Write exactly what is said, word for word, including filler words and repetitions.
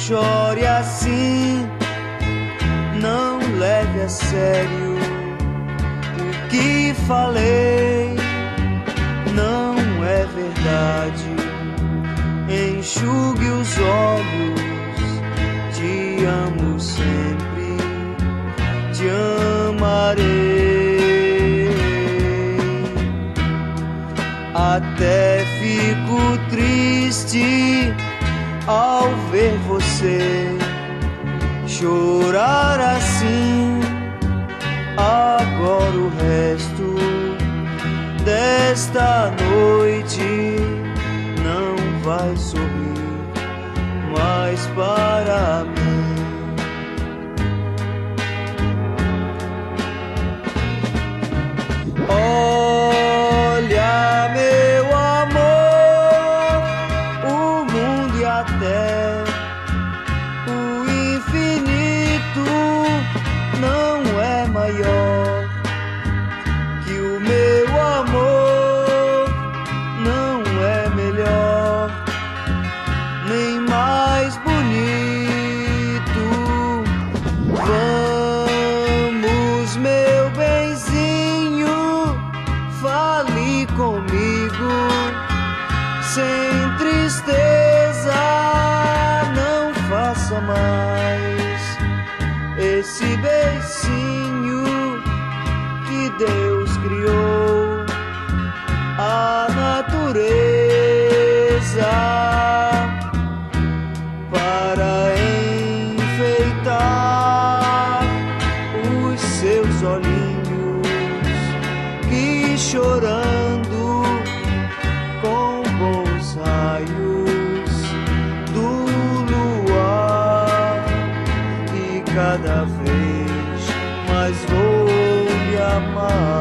chore assim, não leve a sério o que falei, não é verdade. Enxugue os olhos, te amo sempre, te amarei. Até fico triste ao ver você chorar assim. Agora o resto desta noite não vai sorrir mais para mim. Olha, meu amor, o mundo e a terra, o infinito não é maior que o meu amor, não é melhor nem mais bonito. Vamos, meu benzinho, fale comigo sem tristeza, não faça mais esse beicinho que Deus criou, a natureza, para enfeitar os seus olhinhos que, chorando com bons raios do luar, e cada vez mais vou lhe amar.